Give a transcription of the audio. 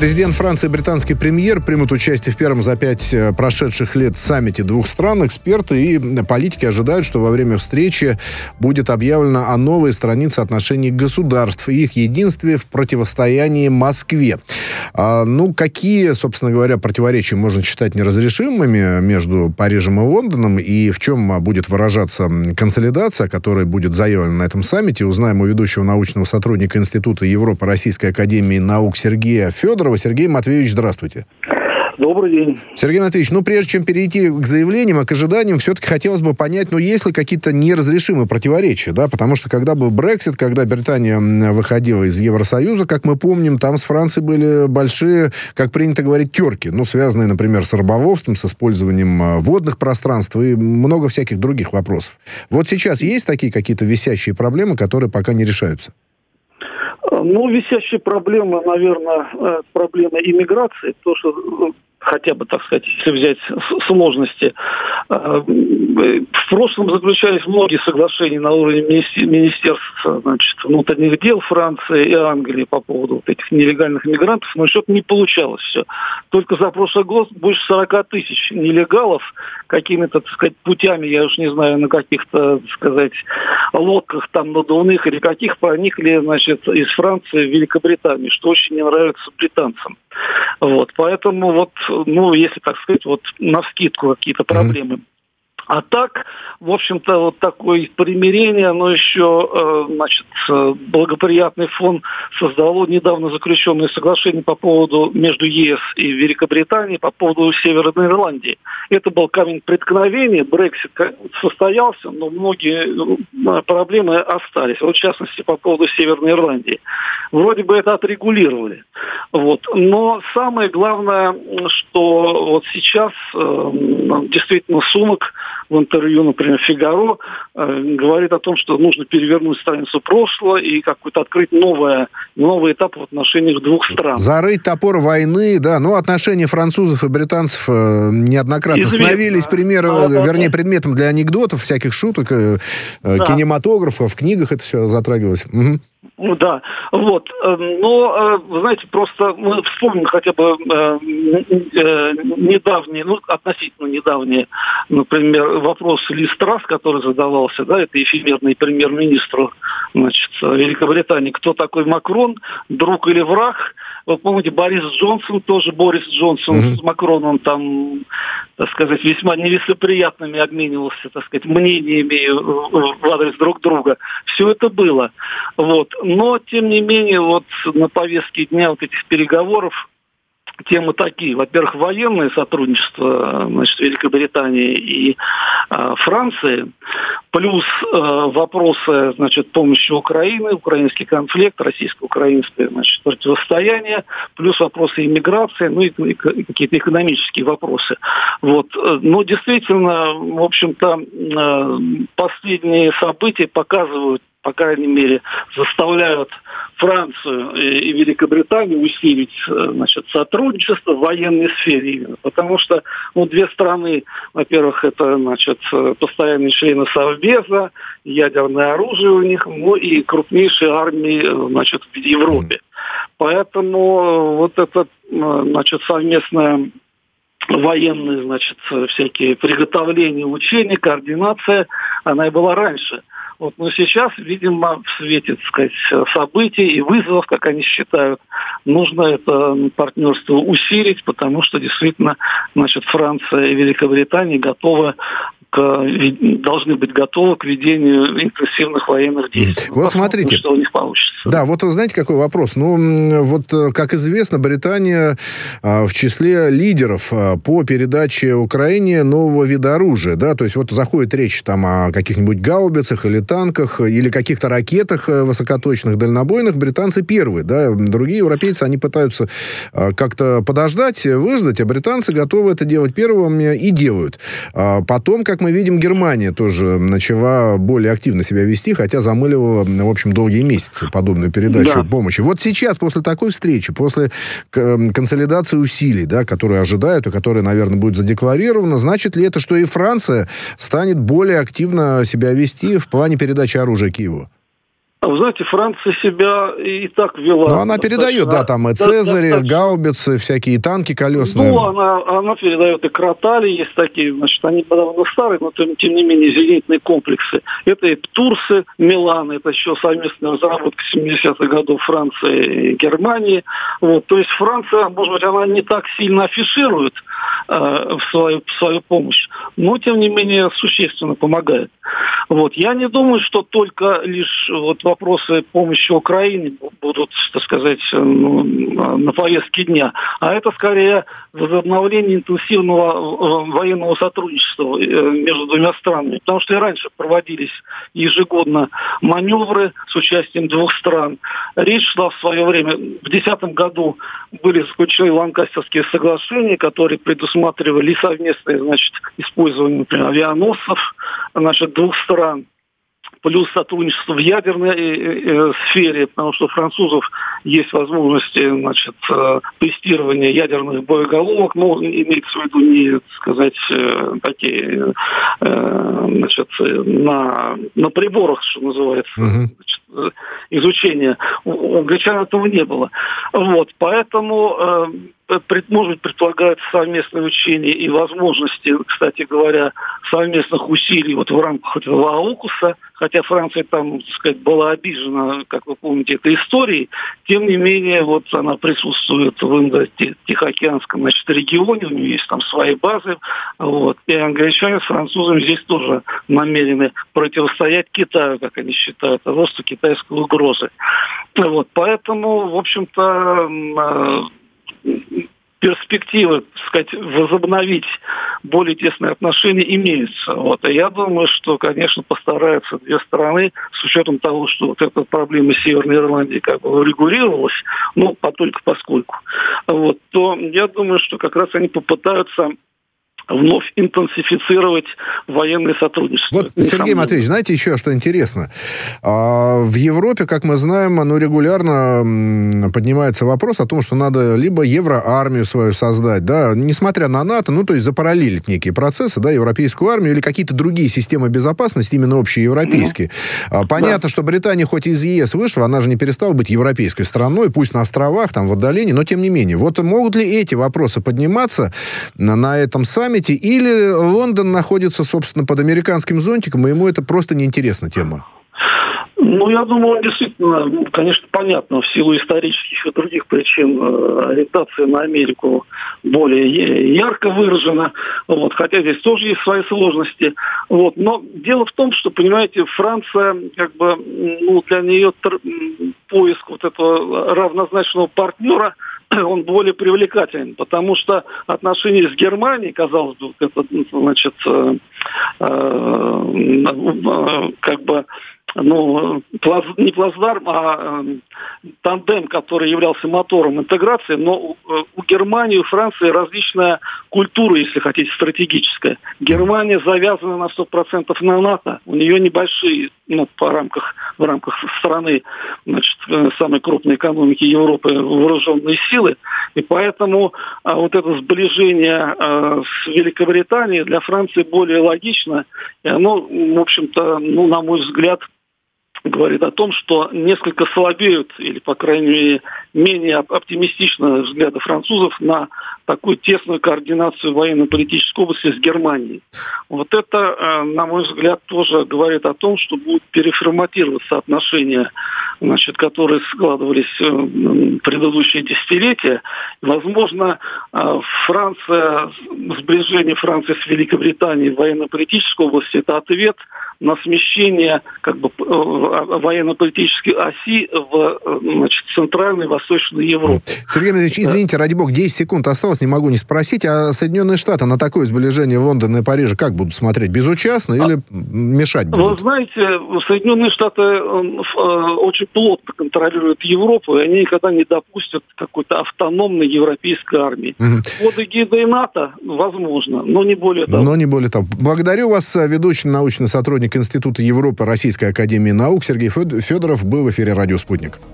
Президент Франции и британский премьер примут участие в первом за 5 прошедших лет саммите двух стран. Эксперты и политики ожидают, что во время встречи будет объявлено о новой странице отношений государств и их единстве в противостоянии Москве. Какие, собственно говоря, противоречия можно считать неразрешимыми между Парижем и Лондоном, и в чем будет выражаться консолидация, которая будет заявлена на этом саммите, узнаем у ведущего научного сотрудника Института Европы Российской академии наук Сергея Федорова. Сергей Матвеевич, здравствуйте. Добрый день. Сергей Матвеевич, прежде чем перейти к заявлениям, к ожиданиям, все-таки хотелось бы понять, есть ли какие-то неразрешимые противоречия, да, потому что когда был Брексит, когда Британия выходила из Евросоюза, как мы помним, там с Францией были большие, как принято говорить, терки, связанные, например, с рыболовством, с использованием водных пространств и много всяких других вопросов. Вот сейчас есть такие какие-то висящие проблемы, которые пока не решаются? Висящие проблемы, наверное, проблема иммиграции, то, что хотя бы, так сказать, если взять сложности. В прошлом заключались многие соглашения на уровне министерств, внутренних дел Франции и Англии по поводу этих нелегальных мигрантов, но что-то не получалось все. Только за прошлый год больше 40 тысяч нелегалов какими-то, так сказать, путями, я уж не знаю, на каких-то, так сказать, лодках там надувных или каких, проникли, из Франции в Великобританию, что очень не нравится британцам. Поэтому если, так сказать, навскидку какие-то проблемы. А так, в общем-то, такое примирение, оно еще, благоприятный фон создало недавно заключенное соглашение по поводу между ЕС и Великобританией по поводу Северной Ирландии. Это был камень преткновения, Брексит состоялся, но многие проблемы остались. В частности, по поводу Северной Ирландии. Вроде бы это отрегулировали. Но самое главное, что сейчас действительно Сунак в интервью, например, «Фигаро», говорит о том, что нужно перевернуть страницу прошлого и какой-то открыть новый этап в отношениях двух стран. Зарыть топор войны, да. Отношения французов и британцев неоднократно становились предметом для анекдотов, всяких шуток, кинематографа, в книгах это все затрагивалось. Угу. Да, но, вы знаете, просто мы вспомним хотя бы относительно недавние, например, вопрос Ли Страс, который задавался, это эфемерный премьер-министру, Великобритании, кто такой Макрон, друг или враг? Вы помните, Борис Джонсон с Макроном там, так сказать, весьма нелицеприятными обменивался, так сказать, мнениями в адрес друг друга. Все это было. Но, тем не менее, на повестке дня этих переговоров темы такие. Во-первых, военное сотрудничество, Великобритании и Франции, плюс вопросы, помощи Украины, украинский конфликт, российско-украинское, противостояние, плюс вопросы иммиграции, и какие-то экономические вопросы. Но действительно, в общем-то, последние события показывают, по крайней мере, заставляют Францию и Великобританию усилить, сотрудничество в военной сфере именно. Потому что, две страны, во-первых, это, постоянные члены Совбеза, ядерное оружие у них, и крупнейшие армии, в Европе. Поэтому это, совместное военные, всякие приготовления, учения, координация, она и была раньше. Но сейчас, видимо, в свете, так сказать, событий и вызовов, как они считают, нужно это партнерство усилить, потому что действительно, Франция и Великобритания должны быть готовы к ведению интенсивных военных действий. Смотрите, что у них получится. Да, вы знаете, какой вопрос? Как известно, Британия в числе лидеров по передаче Украине нового вида оружия, да, то есть заходит речь там о каких-нибудь гаубицах или танках, или каких-то ракетах высокоточных, дальнобойных, британцы первые, да, другие европейцы, они пытаются как-то подождать, выждать, а британцы готовы это делать первыми и делают. Потом, как мы видим, Германия тоже начала более активно себя вести, хотя замыливала, в общем, долгие месяцы подобную передачу помощи. Сейчас, после такой встречи, после консолидации усилий, да, которые ожидают и которые, наверное, будет задекларировано, значит ли это, что и Франция станет более активно себя вести в плане передачи оружия Киеву? Вы знаете, Франция себя и так вела. Но она передает, да, там и Цезари, гаубицы, всякие танки колесные. Ну, она передает и Кротали, есть такие, значит, они довольно старые, но тем не менее зенитные комплексы. Это и Птурсы, Милан, это еще совместная разработка 70-х годов Франции и Германии. Вот, то есть Франция, может быть, она не так сильно афиширует свою помощь, но тем не менее существенно помогает. Вот. Я не думаю, что только лишь вот вопросы помощи Украине будут, так сказать, на повестке дня, а это скорее возобновление интенсивного военного сотрудничества между двумя странами. Потому что и раньше проводились ежегодно маневры с участием двух стран. Речь шла в свое время, в 2010 году были заключены Ланкастерские соглашения, которые предусматривали совместное, значит, использование, например, авианосцев, значит, двух стран, плюс сотрудничество в ядерной сфере, потому что у французов есть возможности, значит, тестирования ядерных боеголовок, но имеется в виду не, так сказать, такие, значит, на приборах, что называется, значит, изучения. У англичан этого не было. Вот, поэтому может быть, предполагается совместное учение и возможности, кстати говоря, совместных усилий вот в рамках этого АУКУСа, хотя Франция там, так сказать, была обижена, как вы помните, этой историей, тем не менее, вот она присутствует в Индо-Тихоокеанском, значит, регионе, у нее есть там свои базы, вот, и англичане с французами здесь тоже намерены противостоять Китаю, как они считают, росту китайской угрозы. Вот, поэтому, в общем-то, перспективы, так сказать, возобновить более тесные отношения имеются. Вот. И я думаю, что, конечно, постараются две стороны, с учетом того, что вот эта проблема Северной Ирландии как бы урегулировалась, ну, только поскольку, вот, то я думаю, что как раз они попытаются вновь интенсифицировать военное сотрудничество. Вот, Сергей Матвеевич, знаете еще, что интересно? В Европе, как мы знаем, регулярно поднимается вопрос о том, что надо либо евроармию свою создать, да, несмотря на НАТО, ну, то есть запараллелить некие процессы, да, европейскую армию или какие-то другие системы безопасности, именно общеевропейские. Понятно, что Британия хоть из ЕС вышла, она же не перестала быть европейской страной, пусть на островах, там, в отдалении, но тем не менее. Вот могут ли эти вопросы подниматься на этом саммите, или Лондон находится, собственно, под американским зонтиком, и ему это просто неинтересна тема? Ну, я думаю, действительно, конечно, понятно, в силу исторических и других причин ориентация на Америку более ярко выражена, вот, хотя здесь тоже есть свои сложности. Вот, но дело в том, что, понимаете, Франция, как бы, ну, для нее поиск вот этого равнозначного партнера, он более привлекателен, потому что отношения с Германией, казалось бы, это, значит, как бы, ну, не плацдарм, а тандем, который являлся мотором интеграции, но у Германии, у Франции различная культура, если хотите, стратегическая. Германия завязана на 100% на НАТО, у нее небольшие, ну, в рамках страны, значит, самой крупной экономики Европы вооруженные силы, и поэтому вот это сближение с Великобританией для Франции более логично, и оно, в общем-то, ну, на мой взгляд, говорит о том, что несколько слабеют, или, по крайней мере, менее оптимистичны взгляды французов на такую тесную координацию военно-политической области с Германией. Вот это, на мой взгляд, тоже говорит о том, что будут переформатироваться отношения, значит, которые складывались в предыдущие десятилетия. Возможно, сближение Франции с Великобританией в военно-политической области – это ответ на смещение, как бы, военно-политической оси в, значит, Центральной и Восточной Европе. Сергей Матвеевич, извините, ради бога, 10 секунд осталось, не могу не спросить, а Соединенные Штаты на такое сближение Лондона и Парижа как будут смотреть? Безучастно или мешать будут? Вы знаете, Соединенные Штаты очень плотно контролируют Европу, и они никогда не допустят какой-то автономной европейской армии. Под эгидой НАТО возможно, но не более того. Но не более того. Благодарю вас, ведущий научный сотрудник Института Европы Российской академии наук Сергей Федоров был в эфире «Радио Спутник».